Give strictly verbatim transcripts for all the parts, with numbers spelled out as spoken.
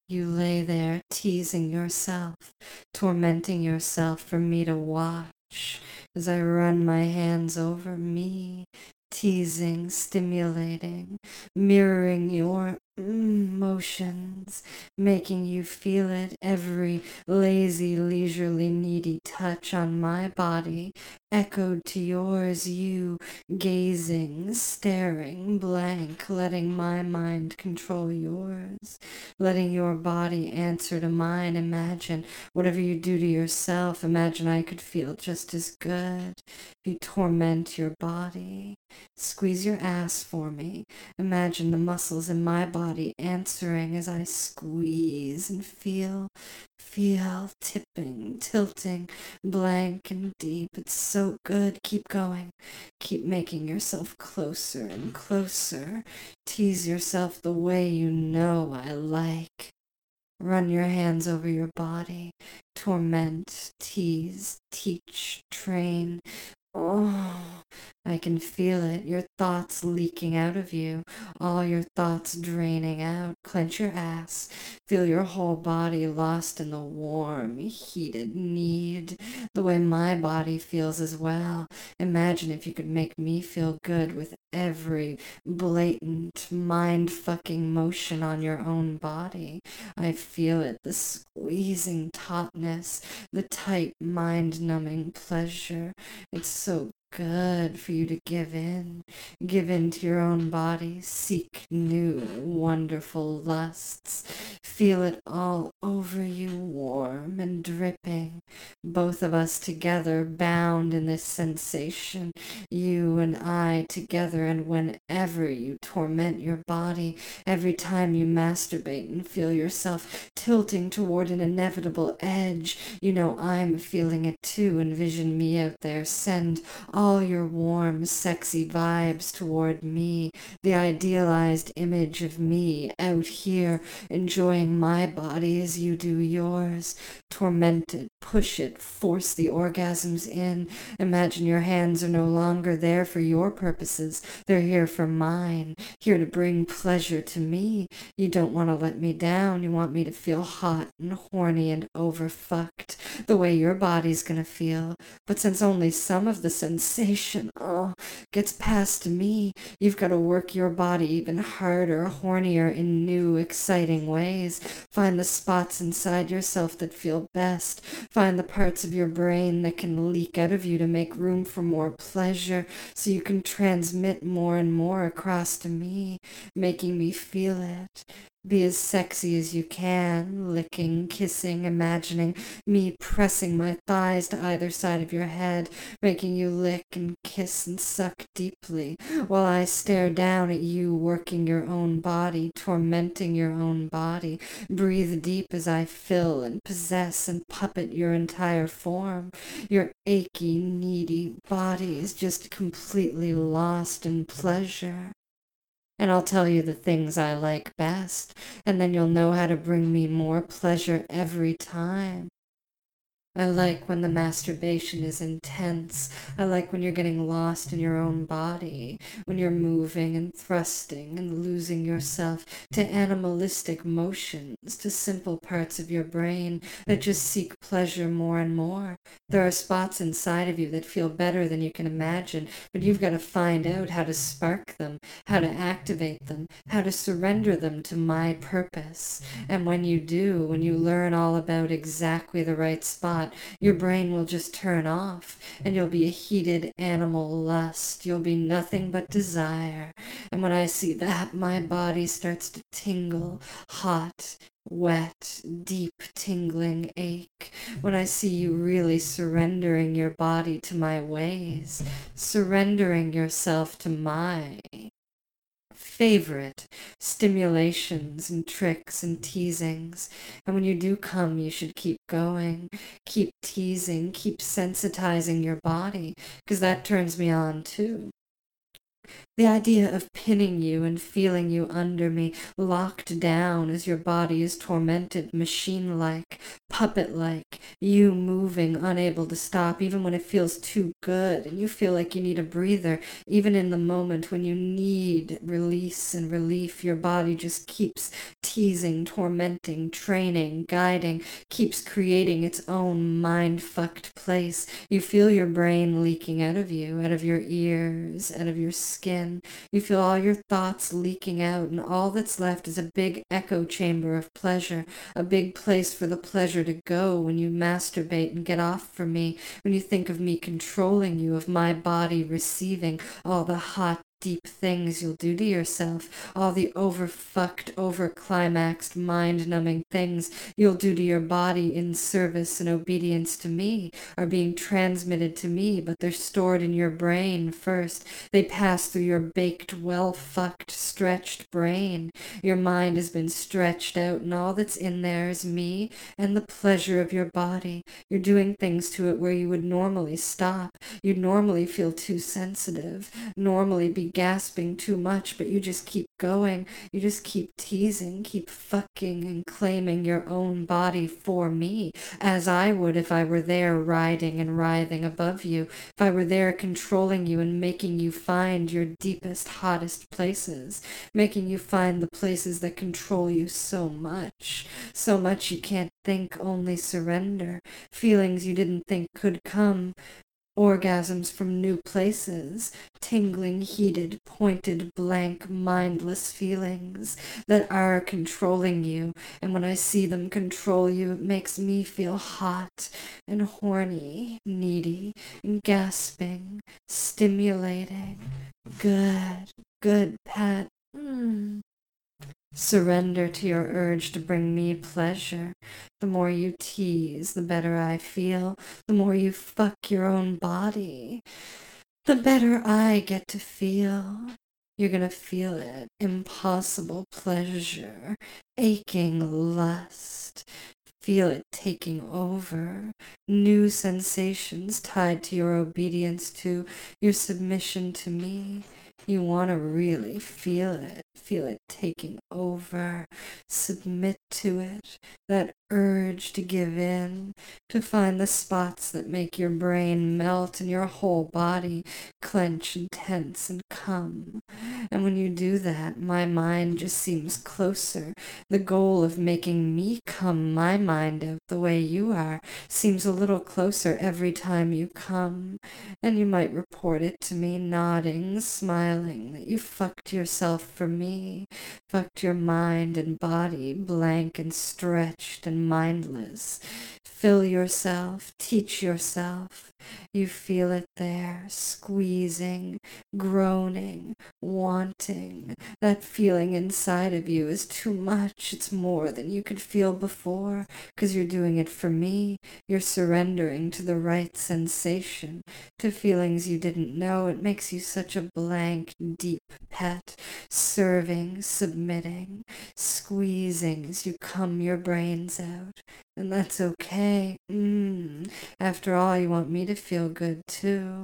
You lay there teasing yourself, tormenting yourself for me to watch as I run my hands over me, teasing, stimulating, mirroring your mm, motions, making you feel it, every lazy, leisurely, needy touch on my body echoed to yours, you gazing, staring, blank, letting my mind control yours, letting your body answer to mine. Imagine whatever you do to yourself, imagine I could feel just as good. If you torment your body, squeeze your ass for me. Imagine the muscles in my body answering as I squeeze and feel, feel, tipping, tilting, blank and deep. It's so good. Keep going. Keep making yourself closer and closer. Tease yourself the way you know I like. Run your hands over your body. Torment, tease, teach, train. Oh, I can feel it. Your thoughts leaking out of you. All your thoughts draining out. Clench your ass. Feel your whole body lost in the warm, heated need. The way my body feels as well. Imagine if you could make me feel good with every blatant, mind-fucking motion on your own body. I feel it. The squeezing tautness. The tight, mind-numbing pleasure. It's so good for you to give in. Give in to your own body. Seek new, wonderful lusts. Feel it all over you, warm and dripping. Both of us together, bound in this sensation. You and I together, and whenever you torment your body, every time you masturbate and feel yourself tilting toward an inevitable edge, you know I'm feeling it too. Envision me out there. Send all your warm, sexy vibes toward me, the idealized image of me out here, enjoying my body as you do yours. Torment it, push it, force the orgasms in. Imagine your hands are no longer there for your purposes. They're here for mine, here to bring pleasure to me. You don't want to let me down. You want me to feel hot and horny and overfucked, the way your body's gonna feel. But since only some of the sensation, oh, gets passed to me, you've got to work your body even harder, hornier, in new, exciting ways. Find the spots inside yourself that feel best. Find the parts of your brain that can leak out of you to make room for more pleasure, so you can transmit more and more across to me, making me feel it. Be as sexy as you can, licking, kissing, imagining me pressing my thighs to either side of your head, making you lick and kiss and suck deeply, while I stare down at you working your own body, tormenting your own body. Breathe deep as I fill and possess and puppet your entire form. Your achy, needy body is just completely lost in pleasure. And I'll tell you the things I like best, and then you'll know how to bring me more pleasure every time. I like when the masturbation is intense. I like when you're getting lost in your own body, when you're moving and thrusting and losing yourself to animalistic motions, to simple parts of your brain that just seek pleasure more and more. There are spots inside of you that feel better than you can imagine, but you've got to find out how to spark them, how to activate them, how to surrender them to my purpose. And when you do, when you learn all about exactly the right spot, your brain will just turn off, and you'll be a heated animal lust. You'll be nothing but desire. And when I see that, my body starts to tingle, hot, wet, deep tingling ache. When I see you really surrendering your body to my ways, surrendering yourself to my favorite stimulations and tricks and teasings. And when you do come, you should keep going, keep teasing, keep sensitizing your body, because that turns me on too. The idea of pinning you and feeling you under me, locked down as your body is tormented, machine-like, puppet-like, you moving, unable to stop, even when it feels too good, and you feel like you need a breather, even in the moment when you need release and relief, your body just keeps teasing, tormenting, training, guiding, keeps creating its own mind-fucked place. You feel your brain leaking out of you, out of your ears, out of your skin. You feel all your thoughts leaking out, and all that's left is a big echo chamber of pleasure, a big place for the pleasure to go when you masturbate and get off for me, when you think of me controlling you, of my body receiving all the hot, deep things you'll do to yourself, all the overfucked, overclimaxed, mind-numbing things you'll do to your body in service and obedience to me, are being transmitted to me, but they're stored in your brain first. They pass through your baked, well-fucked, stretched brain. Your mind has been stretched out, and all that's in there is me and the pleasure of your body. You're doing things to it where you would normally stop. You'd normally feel too sensitive, normally be gasping too much, but you just keep going. You just keep teasing, keep fucking and claiming your own body for me, as I would if I were there riding and writhing above you, if I were there controlling you and making you find your deepest, hottest places, making you find the places that control you so much, so much you can't think, only surrender, feelings you didn't think could come, orgasms from new places, tingling, heated, pointed, blank, mindless feelings that are controlling you, and when I see them control you, it makes me feel hot and horny, needy, and gasping, stimulating. Good, good, Pat. Mm. Surrender to your urge to bring me pleasure. The more you tease, the better I feel. The more you fuck your own body, the better I get to feel. You're gonna feel it. Impossible pleasure, aching lust. Feel it taking over. New sensations tied to your obedience to, your submission to me. You want to really feel it, feel it taking over, submit to it, that urge to give in, to find the spots that make your brain melt and your whole body clench and tense and come. And when you do that, my mind just seems closer. The goal of making me come my mind out the way you are seems a little closer every time you come. And you might report it to me, nodding, smiling, that you fucked yourself for me, fucked your mind and body blank and stretched and mindless. Fill yourself, teach yourself. You feel it there, squeezing, groaning, wanting. That feeling inside of you is too much. It's more than you could feel before, because you're doing it for me. You're surrendering to the right sensation, to feelings you didn't know. It makes you such a blank, deep pet, serving, submitting, squeezing as you cum your brains out. And that's okay. Mm. After all, you want me to feel good too.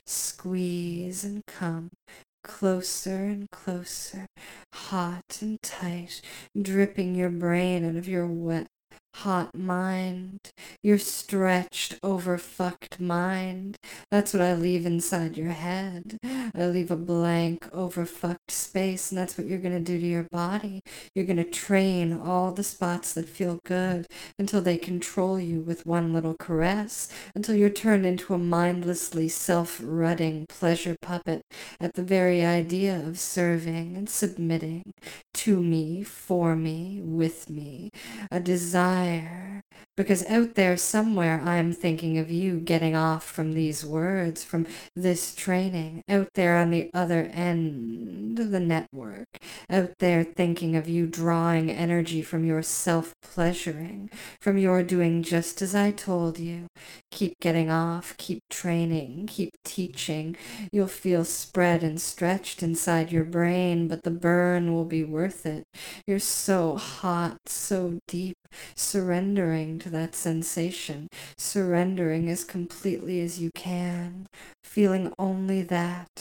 Squeeze and come. Closer and closer. Hot and tight. Dripping your brain out of your wet, hot mind. Your stretched, overfucked mind. That's what I leave inside your head. I leave a blank, overfucked space, and that's what you're gonna do to your body. You're gonna train all the spots that feel good until they control you with one little caress, until you're turned into a mindlessly self-rutting pleasure puppet at the very idea of serving and submitting to me, for me, with me. A desire. Because out there somewhere I'm thinking of you getting off from these words, from this training, out there on the other end of the network, out there thinking of you drawing energy from your self-pleasuring, from your doing just as I told you. Keep getting off, keep training, keep teaching. You'll feel spread and stretched inside your brain, but the burn will be worth it. You're so hot, so deep, surrendering to that sensation, surrendering as completely as you can, feeling only that,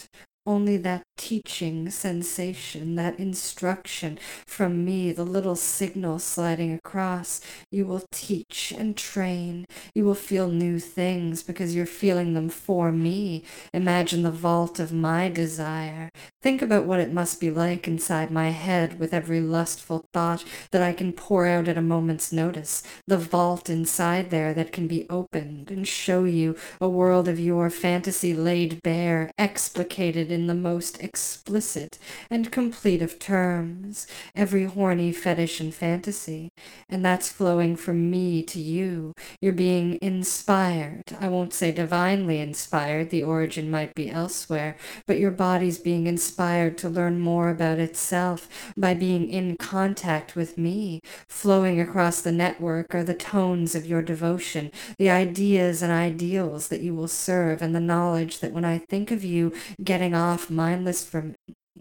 only that teaching sensation, that instruction from me, the little signal sliding across. You will teach and train. You will feel new things because you're feeling them for me. Imagine the vault of my desire. Think about what it must be like inside my head with every lustful thought that I can pour out at a moment's notice. The vault inside there that can be opened and show you a world of your fantasy laid bare, explicated in the most explicit and complete of terms. Every horny fetish and fantasy. And that's flowing from me to you. You're being inspired. I won't say divinely inspired. The origin might be elsewhere. But your body's being inspired to learn more about itself by being in contact with me. Flowing across the network are the tones of your devotion, the ideas and ideals that you will serve, and the knowledge that when I think of you getting off mindless from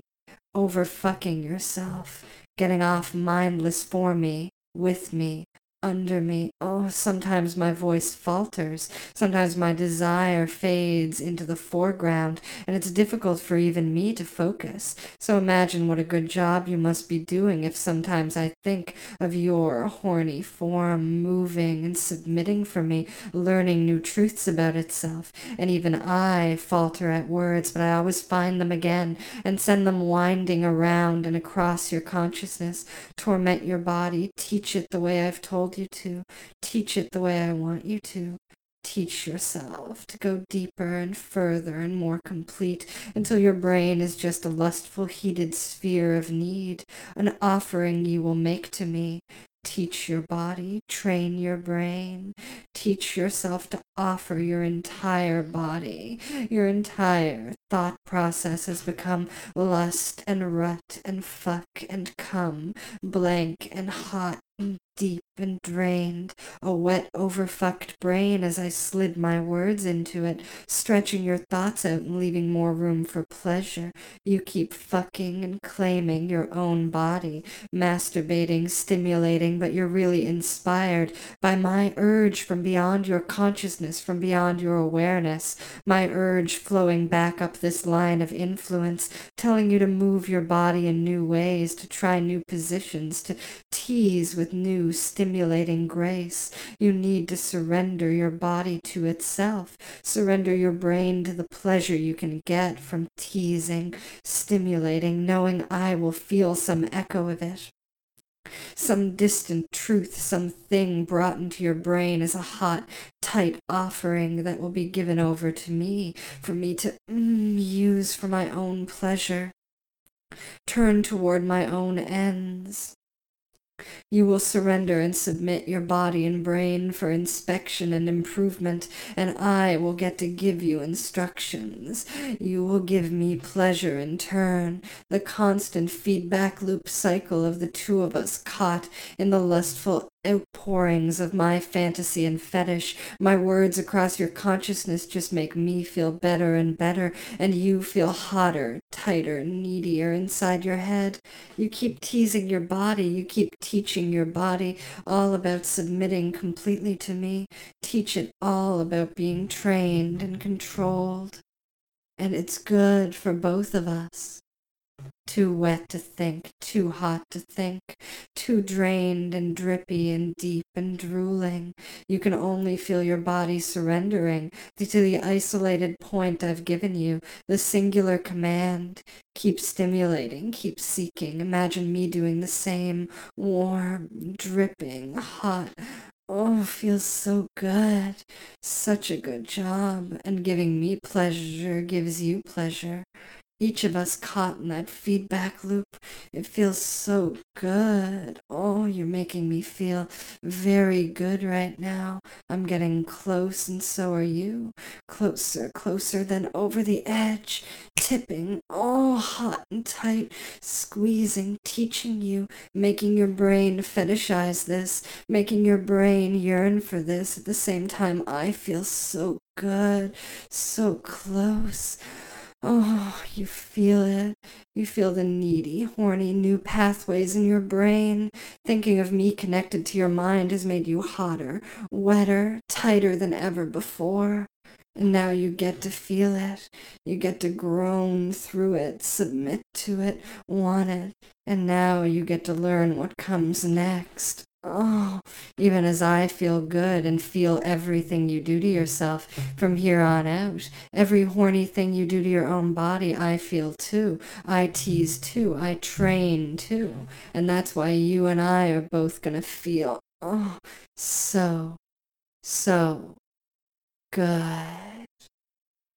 over fucking yourself, getting off mindless for me, with me, under me. Oh, sometimes my voice falters. Sometimes my desire fades into the foreground, and it's difficult for even me to focus. So imagine what a good job you must be doing if sometimes I think of your horny form moving and submitting for me, learning new truths about itself. And even I falter at words, but I always find them again and send them winding around and across your consciousness. Torment your body, teach it the way I've told you to, teach it the way I want you to. Teach yourself to go deeper and further and more complete until your brain is just a lustful, heated sphere of need, an offering you will make to me. Teach your body, train your brain, teach yourself to offer your entire body. Your entire thought process has become lust and rut and fuck and cum, blank and hot and deep and drained, a wet, overfucked brain as I slid my words into it, stretching your thoughts out and leaving more room for pleasure. You keep fucking and claiming your own body, masturbating, stimulating, but you're really inspired by my urge from beyond your consciousness, from beyond your awareness, my urge flowing back up this line of influence, telling you to move your body in new ways, to try new positions, to tease with new stimulating grace. You need to surrender your body to itself, surrender your brain to the pleasure you can get from teasing, stimulating, knowing I will feel some echo of it. Some distant truth, some thing brought into your brain as a hot, tight offering that will be given over to me, for me to mm, use for my own pleasure. Turn toward my own ends. You will surrender and submit your body and brain for inspection and improvement, and I will get to give you instructions. You will give me pleasure in turn, the constant feedback loop cycle of the two of us caught in the lustful outpourings of my fantasy and fetish. My words across your consciousness just make me feel better and better, and you feel hotter, tighter, needier inside your head. You keep teasing your body, you keep teaching your body all about submitting completely to me. Teach it all about being trained and controlled. And it's good for both of us. Too wet to think, too hot to think, too drained and drippy and deep and drooling. You can only feel your body surrendering to the isolated point I've given you, the singular command. Keep stimulating, keep seeking. Imagine me doing the same, warm, dripping, hot. Oh, feels so good. Such a good job. And giving me pleasure gives you pleasure. Each of us caught in that feedback loop. It feels so good. Oh, you're making me feel very good right now. I'm getting close, and so are you. Closer, closer than over the edge. Tipping, oh, hot and tight. Squeezing, teaching you, making your brain fetishize this, making your brain yearn for this. At the same time, I feel so good, so close. Oh, you feel it. You feel the needy, horny new pathways in your brain. Thinking of me connected to your mind has made you hotter, wetter, tighter than ever before. And now you get to feel it. You get to groan through it, submit to it, want it. And now you get to learn what comes next. Oh, even as I feel good and feel everything you do to yourself from here on out. Every horny thing you do to your own body, I feel too. I tease too. I train too. And that's why you and I are both gonna feel, oh, so, so good.